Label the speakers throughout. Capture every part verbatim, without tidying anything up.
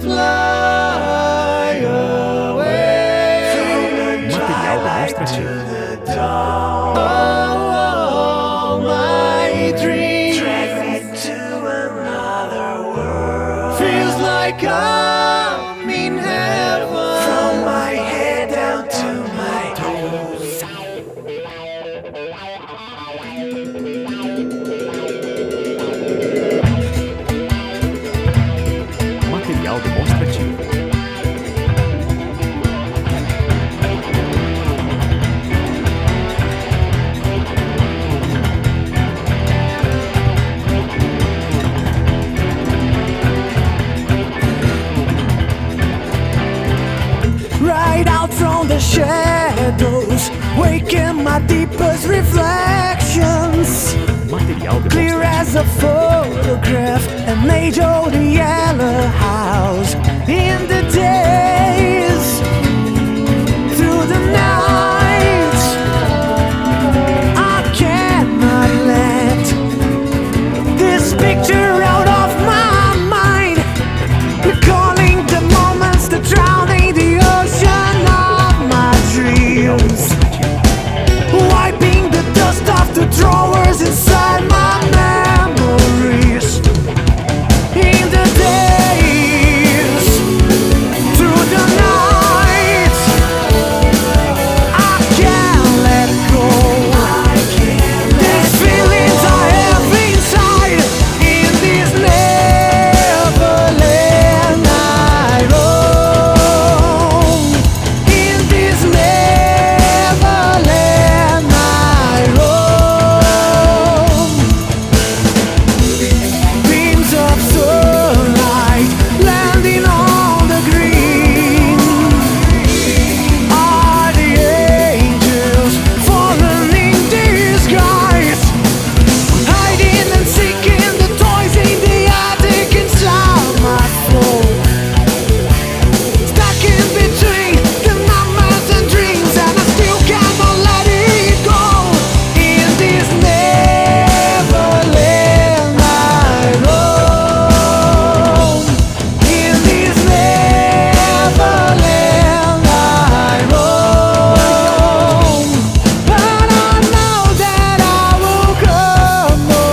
Speaker 1: fly away.
Speaker 2: Material demonstrativo.
Speaker 1: Oh, my dreams
Speaker 3: drag me to another world.
Speaker 1: feels like I'm in heaven.
Speaker 3: From my head down to my toes.
Speaker 2: Material demonstrativo.
Speaker 3: Right out from the shadows, waking my deepest reflections.
Speaker 2: Material
Speaker 3: Clear
Speaker 2: demonstrativo.
Speaker 3: as a photograph, an age old yellow house. In the days, through the nights, I cannot let this picture out of my mind. Recalling the moments that drowning the ocean of my dreams. Wiping the dust off the drawers inside my memories. In the days, through the nights, I can't let go. These feelings I have inside, in this neverland I roam. In this neverland I roam. Beams of sunlight landing on the green. Are the angels fallen in disguise? Hiding and seeking the toys in the attic inside my soul. Stuck in between the nightmares and dreams, and I still cannot let it go. In this neverland I roam. In this neverland I roam. But I know that I will come no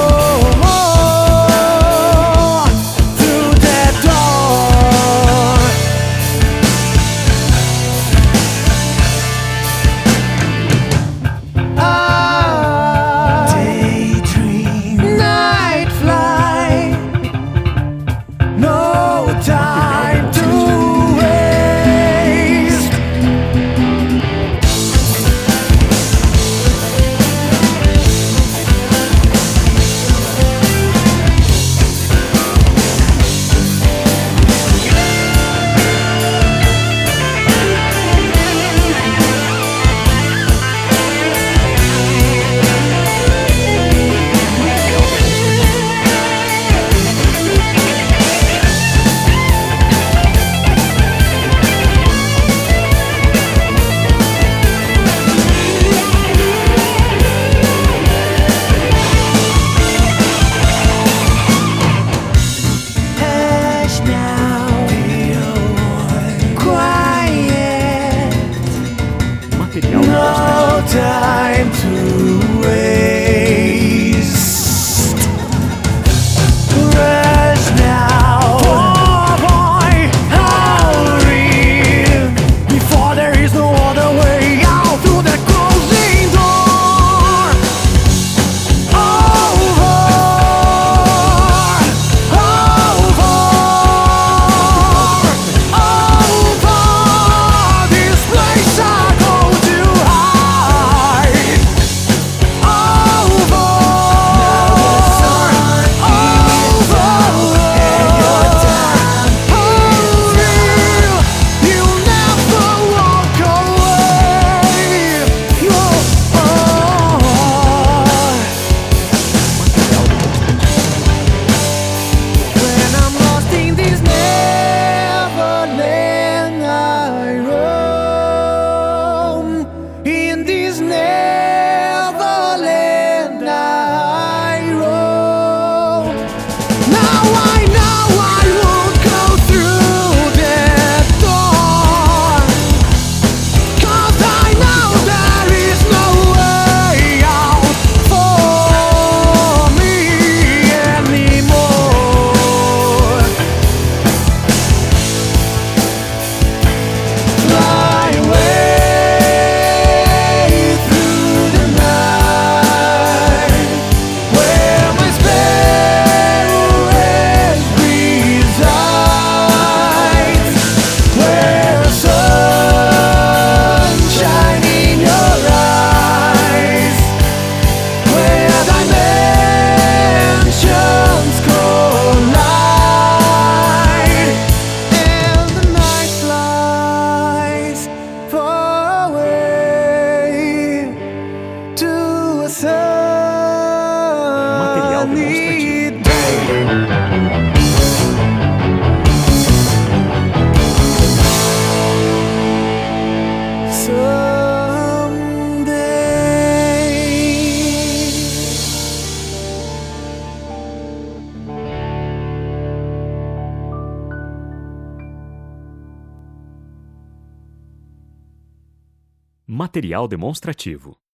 Speaker 3: more through that door. Daydream, night fly, no time to waste. Hush now, quiet,
Speaker 2: Material
Speaker 3: no
Speaker 2: demonstrativo.
Speaker 3: time to waste. Rush now, oh boy, hurry, before there is no other way out through that closing door. Over, over.
Speaker 2: Material demonstrativo.